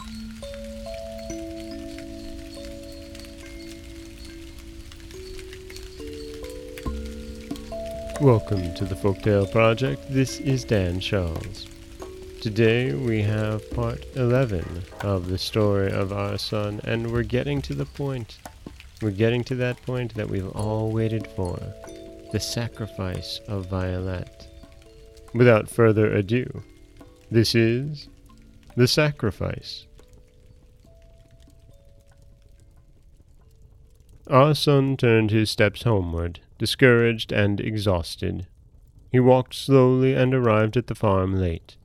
Welcome to the Folktale Project. This is Dan Charles. Today we have part 11 of the story of our son, and we're getting to the point. We're getting to that point that we've all waited for. The sacrifice of Violet. Without further ado, this is The Sacrifice. Our son turned his steps homeward, discouraged and exhausted. He walked slowly and arrived at the farm late.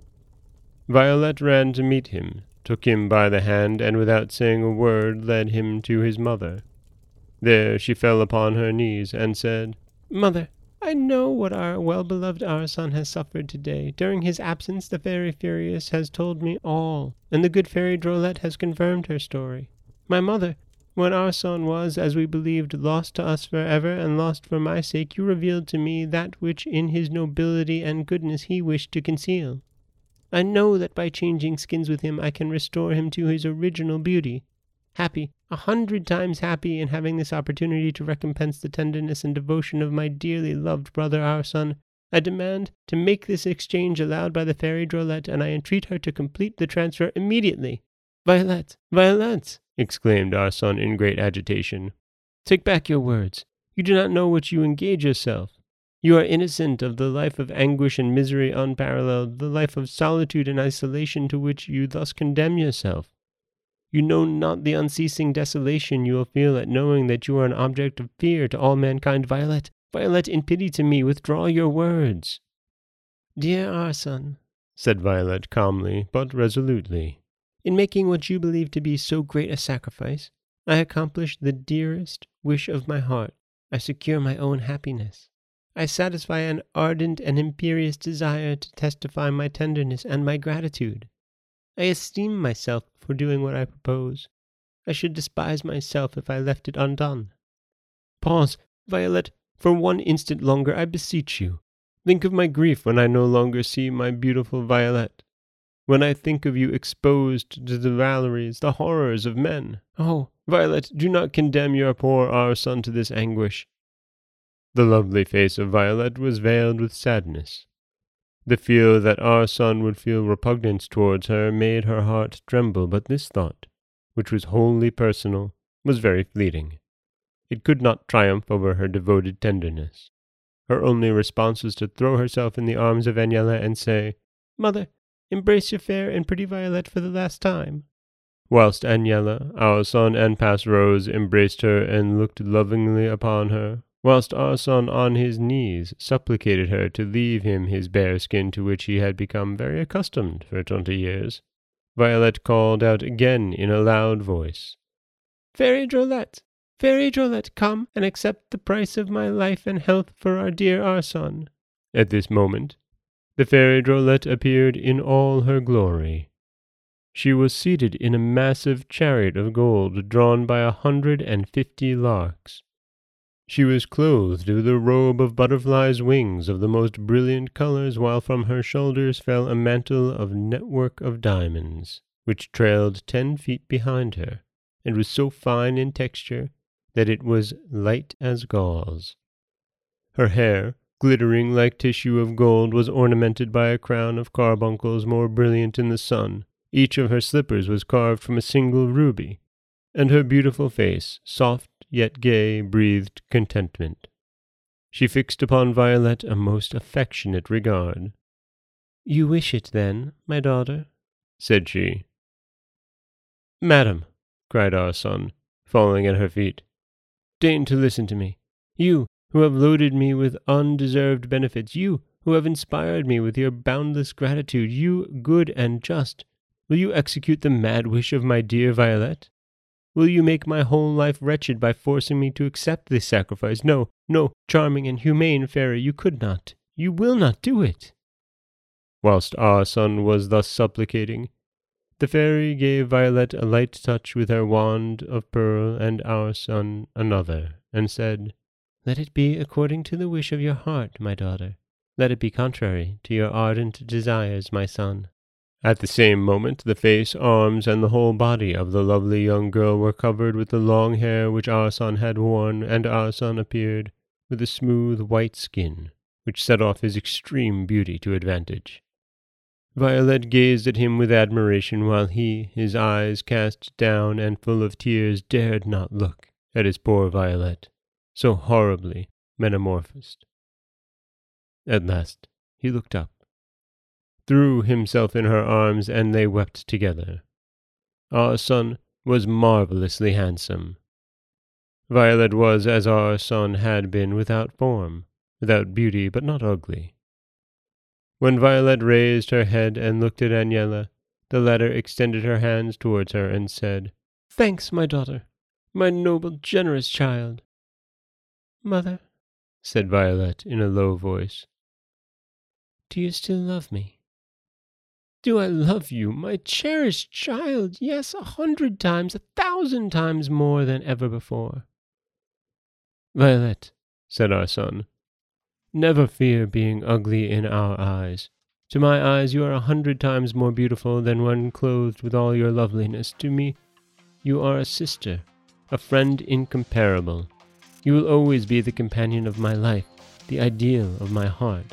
Violet ran to meet him, took him by the hand, and without saying a word led him to his mother. There she fell upon her knees and said, "Mother, I know what our well-beloved our son has suffered today. During his absence the Fairy Furious has told me all, and the good Fairy Drolette has confirmed her story. My mother, when our son was, as we believed, lost to us forever, and lost for my sake, you revealed to me that which in his nobility and goodness he wished to conceal. I know that by changing skins with him I can restore him to his original beauty. Happy, 100 times happy in having this opportunity to recompense the tenderness and devotion of my dearly loved brother our son, I demand to make this exchange allowed by the Fairy Drolette, and I entreat her to complete the transfer immediately." "Violet, Violet!" exclaimed our son in great agitation. "Take back your words. You do not know what you engage yourself. You are innocent of the life of anguish and misery unparalleled, the life of solitude and isolation to which you thus condemn yourself. You know not the unceasing desolation you will feel at knowing that you are an object of fear to all mankind. Violet, Violet, in pity to me, withdraw your words." "Dear our son," said Violet calmly but resolutely, "in making what you believe to be so great a sacrifice, I accomplish the dearest wish of my heart. I secure my own happiness. I satisfy an ardent and imperious desire to testify my tenderness and my gratitude. I esteem myself for doing what I propose. I should despise myself if I left it undone." "Pause, Violet, for one instant longer, I beseech you. Think of my grief when I no longer see my beautiful Violet. When I think of you exposed to the railleries, the horrors of men. Oh, Violet, do not condemn your poor our son to this anguish." The lovely face of Violet was veiled with sadness. The fear that our son would feel repugnance towards her made her heart tremble, but this thought, which was wholly personal, was very fleeting. It could not triumph over her devoted tenderness. Her only response was to throw herself in the arms of Agnella and say, "Mother, embrace your fair and pretty Violet for the last time." Whilst Agnella, our son, and Passerose embraced her and looked lovingly upon her, whilst our son on his knees supplicated her to leave him his bare skin to which he had become very accustomed for 20 years, Violet called out again in a loud voice, Fairy Drolette, come and accept the price of my life and health for our dear our son." At this moment, the Fairy Drolette appeared in all her glory. She was seated in a massive chariot of gold drawn by 150 larks. She was clothed with a robe of butterflies' wings of the most brilliant colors, while from her shoulders fell a mantle of network of diamonds, which trailed 10 feet behind her, and was so fine in texture that it was light as gauze. Her hair, glittering like tissue of gold, was ornamented by a crown of carbuncles more brilliant in the sun. Each of her slippers was carved from a single ruby, and her beautiful face, soft yet gay, breathed contentment. She fixed upon Violet a most affectionate regard. "You wish it, then, my daughter?" said she. "Madam," cried our son, falling at her feet, "deign to listen to me. You, who have loaded me with undeserved benefits, you, who have inspired me with your boundless gratitude, you, good and just, will you execute the mad wish of my dear Violet? Will you make my whole life wretched by forcing me to accept this sacrifice? No, no, charming and humane fairy, you could not, you will not do it." Whilst our son was thus supplicating, the fairy gave Violet a light touch with her wand of pearl, and our son another, and said, "Let it be according to the wish of your heart, my daughter. Let it be contrary to your ardent desires, my son." At the same moment, the face, arms, and the whole body of the lovely young girl were covered with the long hair which Arson had worn, and Arson appeared with a smooth white skin, which set off his extreme beauty to advantage. Violet gazed at him with admiration, while he, his eyes cast down and full of tears, dared not look at his poor Violet, so horribly metamorphosed. At last he looked up, threw himself in her arms, and they wept together. Arson was marvellously handsome. Violet was as Arson had been, without form, without beauty, but not ugly. When Violet raised her head and looked at Agnella, the latter extended her hands towards her and said, "Thanks, my daughter, my noble, generous child." "Mother," said Violet in a low voice, "do you still love me?" "Do I love you, my cherished child? Yes, 100 times, 1,000 times more than ever before." "Violet," said Arson, "never fear being ugly in our eyes. To my eyes you are 100 times more beautiful than when clothed with all your loveliness. To me you are a sister, a friend incomparable. You will always be the companion of my life, the ideal of my heart."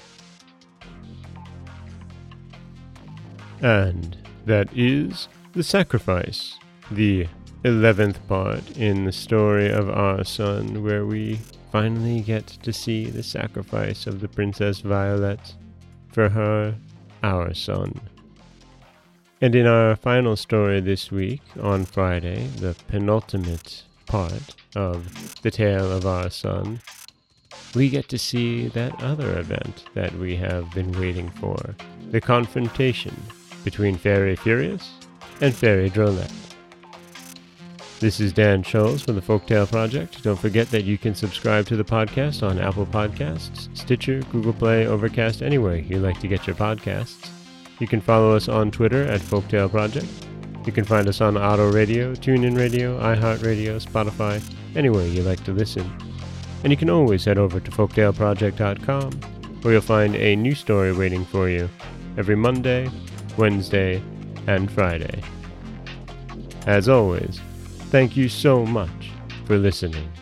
And that is The Sacrifice, the 11th part in the story of Arson, where we finally get to see the sacrifice of the Princess Violet for her, our son. And in our final story this week, on Friday, the penultimate part of the tale of Arson, we get to see that other event that we have been waiting for, the confrontation between Fairy Furious and Fairy Drolette. This is Dan Scholes from the Folktale Project. Don't forget that you can subscribe to the podcast on Apple Podcasts, Stitcher, Google Play, Overcast, anywhere you like to get your podcasts. You can follow us on Twitter at Folktale Project. You can find us on Auto Radio, TuneIn Radio, iHeartRadio, Spotify, anywhere you like to listen. And you can always head over to folktaleproject.com, where you'll find a new story waiting for you every Monday, Wednesday, and Friday. As always, thank you so much for listening.